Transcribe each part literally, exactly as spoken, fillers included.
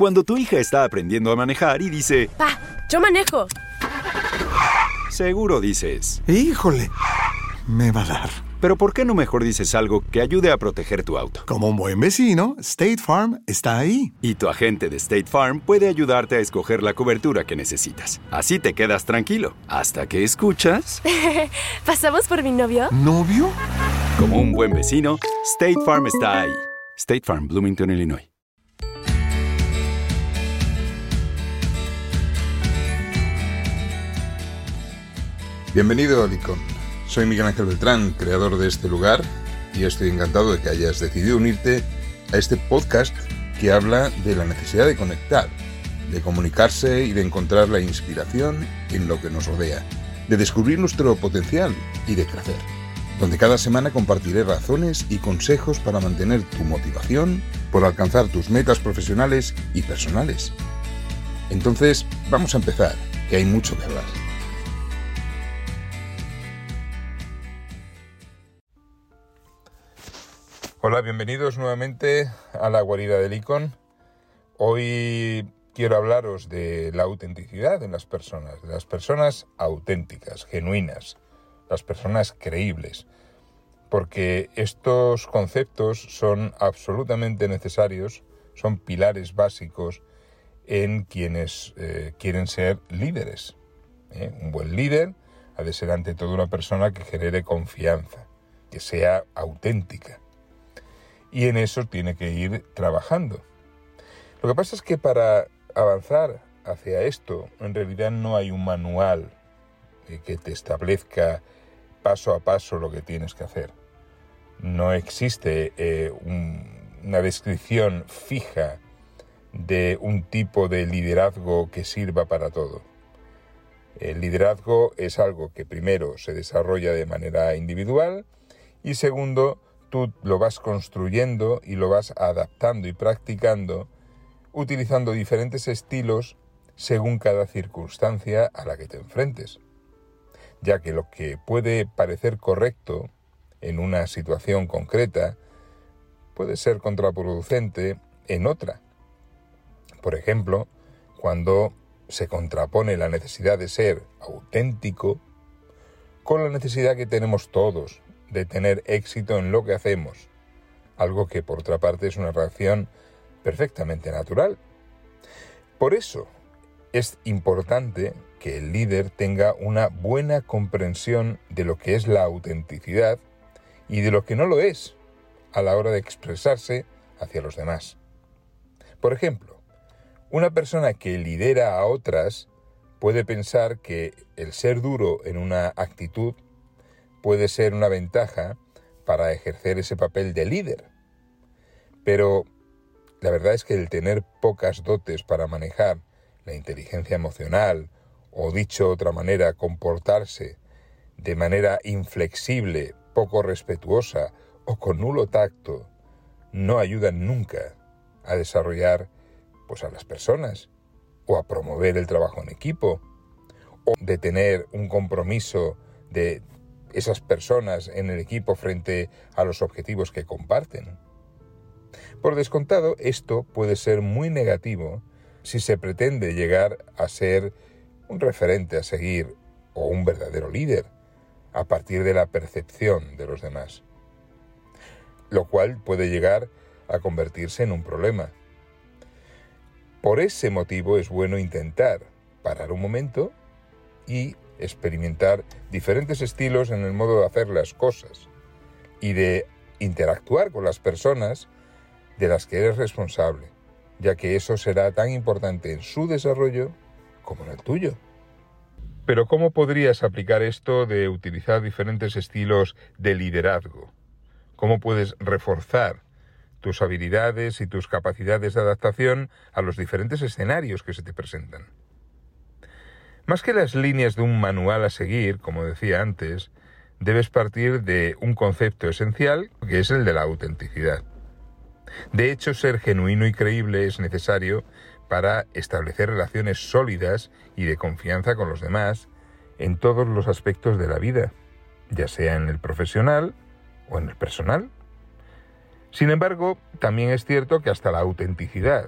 Cuando tu hija está aprendiendo a manejar y dice, ¡Pa! ¡Yo manejo! Seguro dices, ¡híjole! Me va a dar. pero ¿por qué no mejor dices algo que ayude a proteger tu auto? Como un buen vecino, State Farm está ahí. Y tu agente de State Farm puede ayudarte a escoger la cobertura que necesitas. Así te quedas tranquilo, hasta que escuchas... ¿Pasamos por mi novio? ¿Novio? Como un buen vecino, State Farm está ahí. State Farm, Bloomington, Illinois. Bienvenido a Licon. Soy Miguel Ángel Beltrán, creador de este lugar, y estoy encantado de que hayas decidido unirte a este podcast que habla de la necesidad de conectar, de comunicarse y de encontrar la inspiración en lo que nos rodea, de descubrir nuestro potencial y de crecer, donde cada semana compartiré razones y consejos para mantener tu motivación por alcanzar tus metas profesionales y personales. Entonces, vamos a empezar, que hay mucho que hablar. Hola, bienvenidos nuevamente a la guarida de Licon. Hoy quiero hablaros de la autenticidad en las personas, de las personas auténticas, genuinas, las personas creíbles, porque estos conceptos son absolutamente necesarios, son pilares básicos en quienes eh, quieren ser líderes. ¿eh? Un buen líder ha de ser ante todo una persona que genere confianza, que sea auténtica. Y en eso tiene que ir trabajando. Lo que pasa es que para avanzar hacia esto, en realidad no hay un manual que te establezca paso a paso lo que tienes que hacer. No existe eh, un, una descripción fija de un tipo de liderazgo que sirva para todo. El liderazgo es algo que primero se desarrolla de manera individual y segundo, tú lo vas construyendo y lo vas adaptando y practicando utilizando diferentes estilos según cada circunstancia a la que te enfrentes. Ya que lo que puede parecer correcto en una situación concreta puede ser contraproducente en otra. Por ejemplo, cuando se contrapone la necesidad de ser auténtico con la necesidad que tenemos todos de tener éxito en lo que hacemos, algo que por otra parte es una reacción perfectamente natural. Por eso es importante que el líder tenga una buena comprensión de lo que es la autenticidad y de lo que no lo es a la hora de expresarse hacia los demás. Por ejemplo, una persona que lidera a otras puede pensar que el ser duro en una actitud puede ser una ventaja para ejercer ese papel de líder. Pero la verdad es que el tener pocas dotes para manejar la inteligencia emocional, o dicho de otra manera, comportarse de manera inflexible, poco respetuosa o con nulo tacto, no ayudan nunca a desarrollar pues, a las personas, o a promover el trabajo en equipo, o de tener un compromiso de esas personas en el equipo frente a los objetivos que comparten. Por descontado, esto puede ser muy negativo si se pretende llegar a ser un referente a seguir o un verdadero líder a partir de la percepción de los demás, lo cual puede llegar a convertirse en un problema. Por ese motivo es bueno intentar parar un momento y experimentar diferentes estilos en el modo de hacer las cosas y de interactuar con las personas de las que eres responsable, ya que eso será tan importante en su desarrollo como en el tuyo. Pero ¿cómo podrías aplicar esto de utilizar diferentes estilos de liderazgo? ¿Cómo puedes reforzar tus habilidades y tus capacidades de adaptación a los diferentes escenarios que se te presentan? Más que las líneas de un manual a seguir, como decía antes, debes partir de un concepto esencial, que es el de la autenticidad. De hecho, ser genuino y creíble es necesario para establecer relaciones sólidas y de confianza con los demás en todos los aspectos de la vida, ya sea en el profesional o en el personal. Sin embargo, también es cierto que hasta la autenticidad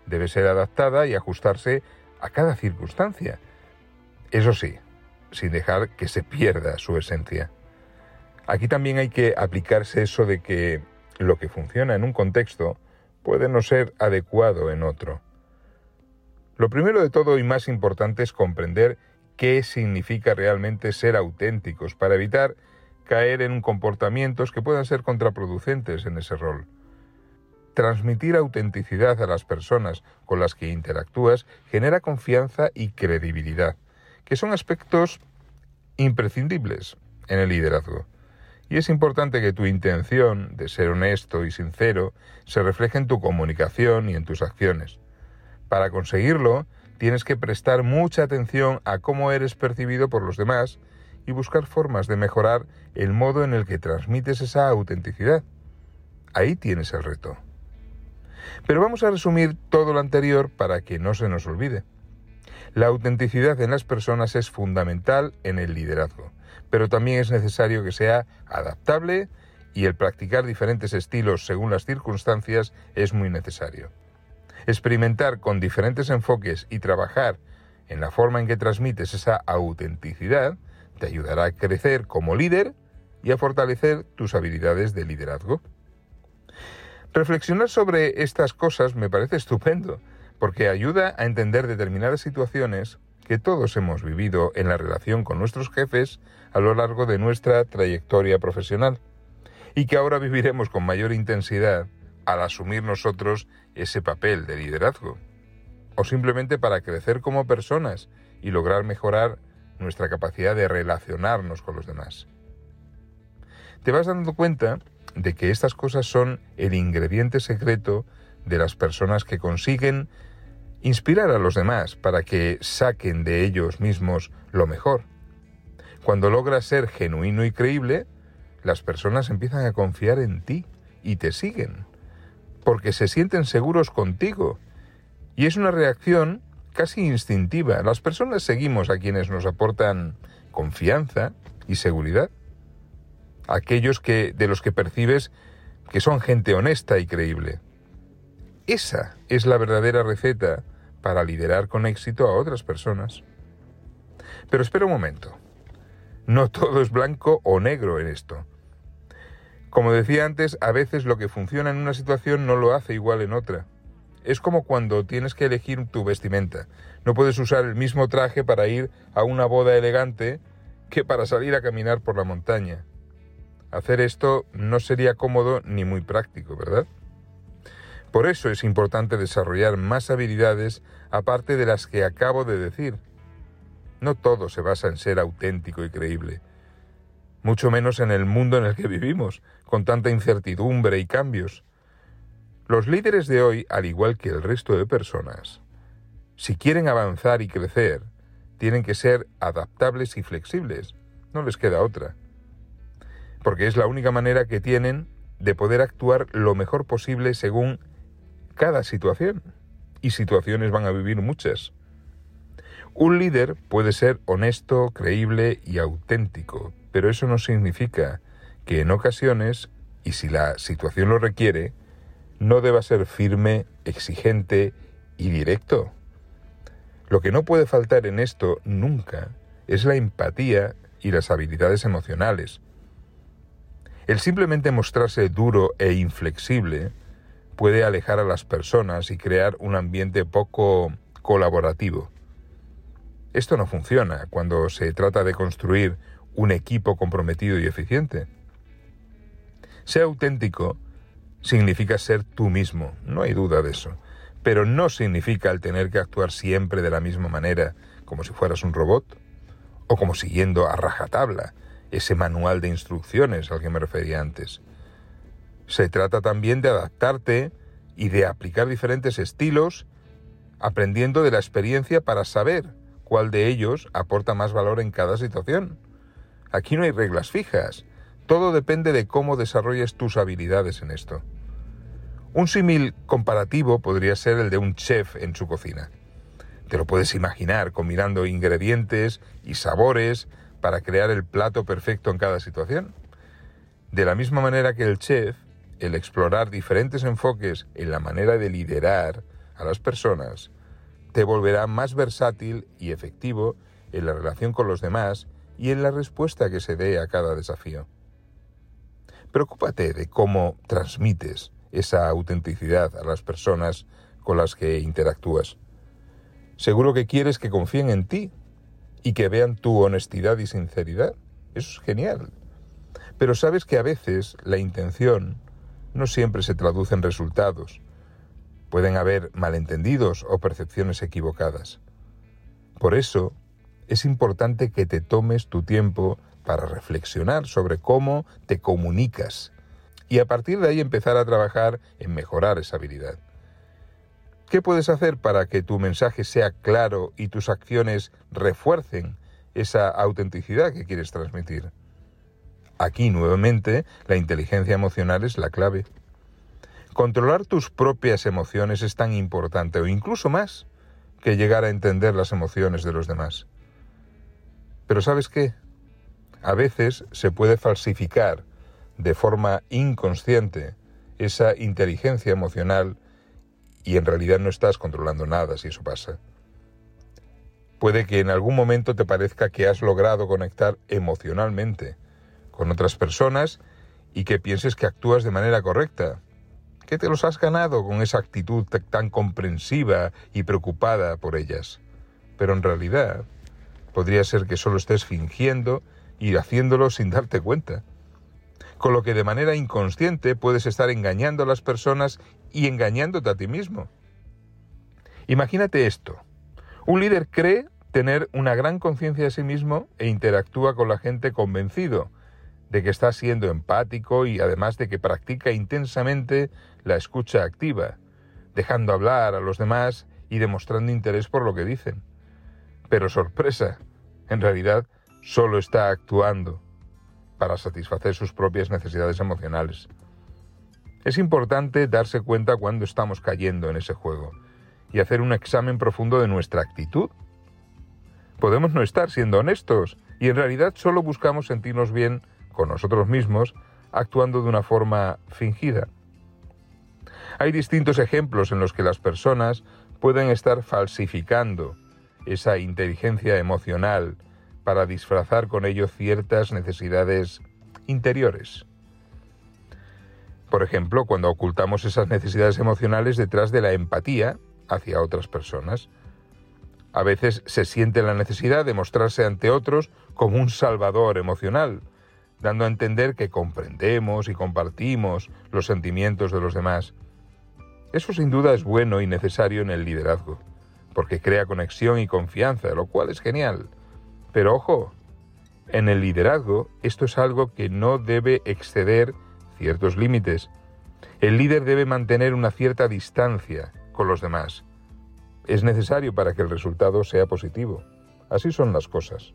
debe ser adaptada y ajustarse a cada circunstancia. Eso sí, sin dejar que se pierda su esencia. Aquí también hay que aplicarse eso de que lo que funciona en un contexto puede no ser adecuado en otro. Lo primero de todo y más importante es comprender qué significa realmente ser auténticos para evitar caer en comportamientos que puedan ser contraproducentes en ese rol. Transmitir autenticidad a las personas con las que interactúas genera confianza y credibilidad, que son aspectos imprescindibles en el liderazgo. Y es importante que tu intención de ser honesto y sincero se refleje en tu comunicación y en tus acciones. Para conseguirlo, tienes que prestar mucha atención a cómo eres percibido por los demás y buscar formas de mejorar el modo en el que transmites esa autenticidad. Ahí tienes el reto. Pero vamos a resumir todo lo anterior para que no se nos olvide. La autenticidad en las personas es fundamental en el liderazgo, pero también es necesario que sea adaptable y el practicar diferentes estilos según las circunstancias es muy necesario. Experimentar con diferentes enfoques y trabajar en la forma en que transmites esa autenticidad te ayudará a crecer como líder y a fortalecer tus habilidades de liderazgo. Reflexionar sobre estas cosas me parece estupendo, porque ayuda a entender determinadas situaciones que todos hemos vivido en la relación con nuestros jefes a lo largo de nuestra trayectoria profesional, y que ahora viviremos con mayor intensidad al asumir nosotros ese papel de liderazgo, o simplemente para crecer como personas y lograr mejorar nuestra capacidad de relacionarnos con los demás. Te vas dando cuenta de que estas cosas son el ingrediente secreto de las personas que consiguen inspirar a los demás para que saquen de ellos mismos lo mejor. Cuando logras ser genuino y creíble, las personas empiezan a confiar en ti y te siguen, porque se sienten seguros contigo. Y es una reacción casi instintiva. Las personas seguimos a quienes nos aportan confianza y seguridad. Aquellos que, de los que percibes que son gente honesta y creíble. Esa es la verdadera receta para liderar con éxito a otras personas. Pero espera un momento. No todo es blanco o negro en esto. Como decía antes, a veces lo que funciona en una situación no lo hace igual en otra. Es como cuando tienes que elegir tu vestimenta. No puedes usar el mismo traje para ir a una boda elegante que para salir a caminar por la montaña. Hacer esto no sería cómodo ni muy práctico, ¿verdad? Por eso es importante desarrollar más habilidades aparte de las que acabo de decir. No todo se basa en ser auténtico y creíble, mucho menos en el mundo en el que vivimos, con tanta incertidumbre y cambios. Los líderes de hoy, al igual que el resto de personas, si quieren avanzar y crecer, tienen que ser adaptables y flexibles. No les queda otra. Porque es la única manera que tienen de poder actuar lo mejor posible según cada situación. Y situaciones van a vivir muchas. Un líder puede ser honesto, creíble y auténtico, pero eso no significa que en ocasiones, y si la situación lo requiere, no deba ser firme, exigente y directo. Lo que no puede faltar en esto nunca es la empatía y las habilidades emocionales. El simplemente mostrarse duro e inflexible puede alejar a las personas y crear un ambiente poco colaborativo. Esto no funciona cuando se trata de construir un equipo comprometido y eficiente. Ser auténtico significa ser tú mismo, no hay duda de eso, pero no significa el tener que actuar siempre de la misma manera, como si fueras un robot, o como siguiendo a rajatabla ese manual de instrucciones al que me refería antes. Se trata también de adaptarte y de aplicar diferentes estilos, aprendiendo de la experiencia para saber cuál de ellos aporta más valor en cada situación. Aquí no hay reglas fijas, todo depende de cómo desarrolles tus habilidades en esto. Un símil comparativo podría ser el de un chef en su cocina. Te lo puedes imaginar combinando ingredientes y sabores para crear el plato perfecto en cada situación. De la misma manera que el chef, el explorar diferentes enfoques en la manera de liderar a las personas te volverá más versátil y efectivo en la relación con los demás y en la respuesta que se dé a cada desafío. Preocúpate de cómo transmites esa autenticidad a las personas con las que interactúas. Seguro que quieres que confíen en ti y que vean tu honestidad y sinceridad. Eso es genial. Pero sabes que a veces la intención no siempre se traduce en resultados. Pueden haber malentendidos o percepciones equivocadas. Por eso, es importante que te tomes tu tiempo para reflexionar sobre cómo te comunicas y a partir de ahí empezar a trabajar en mejorar esa habilidad. ¿Qué puedes hacer para que tu mensaje sea claro y tus acciones refuercen esa autenticidad que quieres transmitir? Aquí, nuevamente, la inteligencia emocional es la clave. Controlar tus propias emociones es tan importante, o incluso más, que llegar a entender las emociones de los demás. Pero ¿sabes qué? A veces se puede falsificar de forma inconsciente esa inteligencia emocional y en realidad no estás controlando nada si eso pasa. Puede que en algún momento te parezca que has logrado conectar emocionalmente con otras personas y que pienses que actúas de manera correcta, que te los has ganado con esa actitud tan comprensiva y preocupada por ellas. Pero en realidad podría ser que solo estés fingiendo y haciéndolo sin darte cuenta. Con lo que de manera inconsciente puedes estar engañando a las personas y engañándote a ti mismo. Imagínate esto. Un líder cree tener una gran conciencia de sí mismo e interactúa con la gente convencido de que está siendo empático y además de que practica intensamente la escucha activa, dejando hablar a los demás y demostrando interés por lo que dicen. Pero sorpresa, en realidad solo está actuando para satisfacer sus propias necesidades emocionales. Es importante darse cuenta cuando estamos cayendo en ese juego y hacer un examen profundo de nuestra actitud. Podemos no estar siendo honestos y en realidad solo buscamos sentirnos bien con nosotros mismos actuando de una forma fingida. Hay distintos ejemplos en los que las personas pueden estar falsificando esa inteligencia emocional para disfrazar con ello ciertas necesidades interiores. Por ejemplo, cuando ocultamos esas necesidades emocionales detrás de la empatía hacia otras personas. A veces se siente la necesidad de mostrarse ante otros como un salvador emocional, dando a entender que comprendemos y compartimos los sentimientos de los demás. Eso sin duda es bueno y necesario en el liderazgo, porque crea conexión y confianza, lo cual es genial. Pero ojo, en el liderazgo esto es algo que no debe exceder ciertos límites. El líder debe mantener una cierta distancia con los demás. Es necesario para que el resultado sea positivo. Así son las cosas.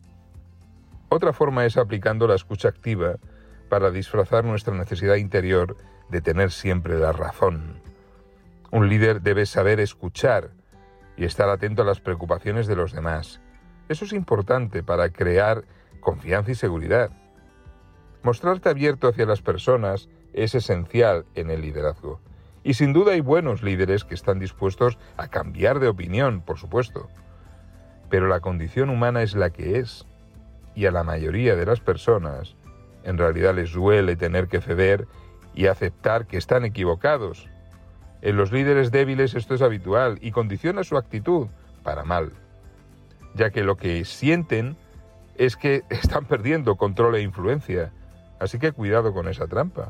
Otra forma es aplicando la escucha activa para disfrazar nuestra necesidad interior de tener siempre la razón. Un líder debe saber escuchar y estar atento a las preocupaciones de los demás. Eso es importante para crear confianza y seguridad. Mostrarte abierto hacia las personas es esencial en el liderazgo. Y sin duda hay buenos líderes que están dispuestos a cambiar de opinión, por supuesto. Pero la condición humana es la que es. Y a la mayoría de las personas, en realidad les duele tener que ceder y aceptar que están equivocados. En los líderes débiles esto es habitual y condiciona su actitud para mal, ya que lo que sienten es que están perdiendo control e influencia. Así que cuidado con esa trampa.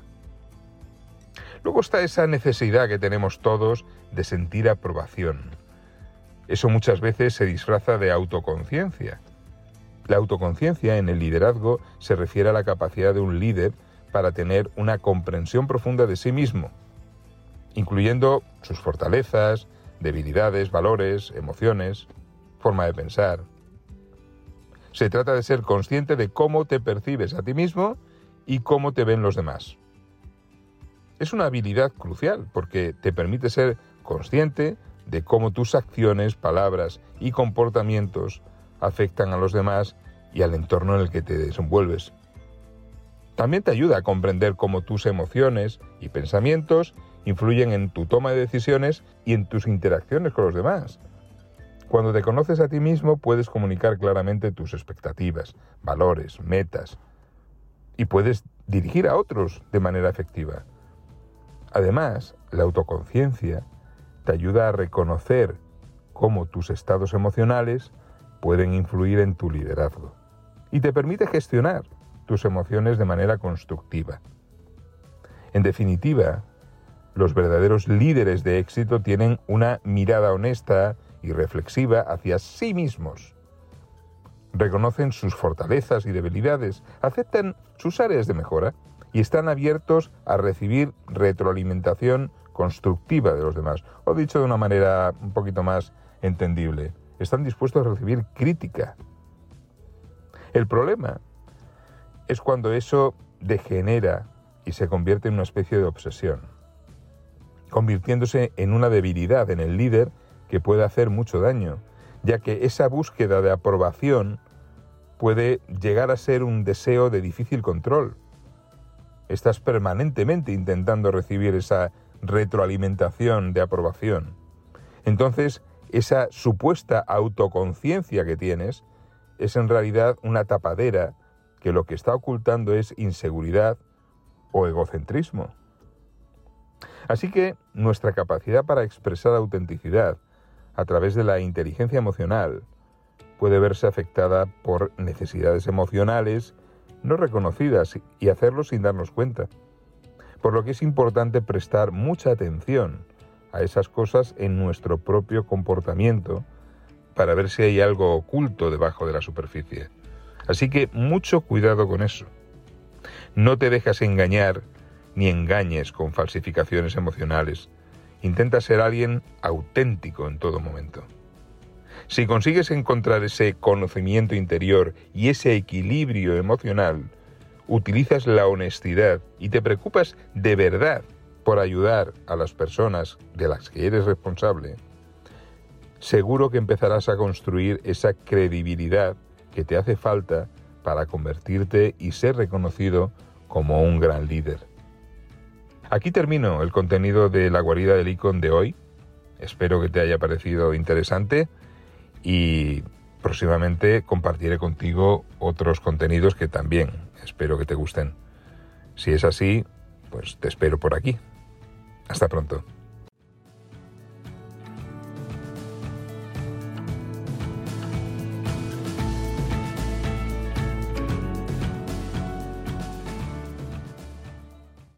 Luego está esa necesidad que tenemos todos de sentir aprobación. Eso muchas veces se disfraza de autoconciencia. La autoconciencia en el liderazgo se refiere a la capacidad de un líder para tener una comprensión profunda de sí mismo, incluyendo sus fortalezas, debilidades, valores, emociones, forma de pensar. Se trata de ser consciente de cómo te percibes a ti mismo y cómo te ven los demás. Es una habilidad crucial porque te permite ser consciente de cómo tus acciones, palabras y comportamientos afectan a los demás y al entorno en el que te desenvuelves. También te ayuda a comprender cómo tus emociones y pensamientos influyen en tu toma de decisiones y en tus interacciones con los demás. Cuando te conoces a ti mismo, puedes comunicar claramente tus expectativas, valores, metas, y puedes dirigir a otros de manera efectiva. Además, la autoconciencia te ayuda a reconocer cómo tus estados emocionales pueden influir en tu liderazgo y te permite gestionar tus emociones de manera constructiva. En definitiva, los verdaderos líderes de éxito tienen una mirada honesta y reflexiva hacia sí mismos. Reconocen sus fortalezas y debilidades, aceptan sus áreas de mejora y están abiertos a recibir retroalimentación constructiva de los demás. O dicho de una manera un poquito más entendible, están dispuestos a recibir crítica. El problema es cuando eso degenera y se convierte en una especie de obsesión, convirtiéndose en una debilidad en el líder que puede hacer mucho daño, ya que esa búsqueda de aprobación puede llegar a ser un deseo de difícil control. Estás permanentemente intentando recibir esa retroalimentación de aprobación. Entonces, esa supuesta autoconciencia que tienes es en realidad una tapadera que lo que está ocultando es inseguridad o egocentrismo. Así que nuestra capacidad para expresar autenticidad a través de la inteligencia emocional puede verse afectada por necesidades emocionales no reconocidas y hacerlo sin darnos cuenta. Por lo que es importante prestar mucha atención a esas cosas en nuestro propio comportamiento para ver si hay algo oculto debajo de la superficie. Así que mucho cuidado con eso. No te dejes engañar ni engañes con falsificaciones emocionales. Intenta ser alguien auténtico en todo momento. Si consigues encontrar ese conocimiento interior y ese equilibrio emocional, utilizas la honestidad y te preocupas de verdad por ayudar a las personas de las que eres responsable, seguro que empezarás a construir esa credibilidad que te hace falta para convertirte y ser reconocido como un gran líder. Aquí termino el contenido de la guarida del Icon de hoy. Espero que te haya parecido interesante y próximamente compartiré contigo otros contenidos que también espero que te gusten. Si es así, pues te espero por aquí. Hasta pronto.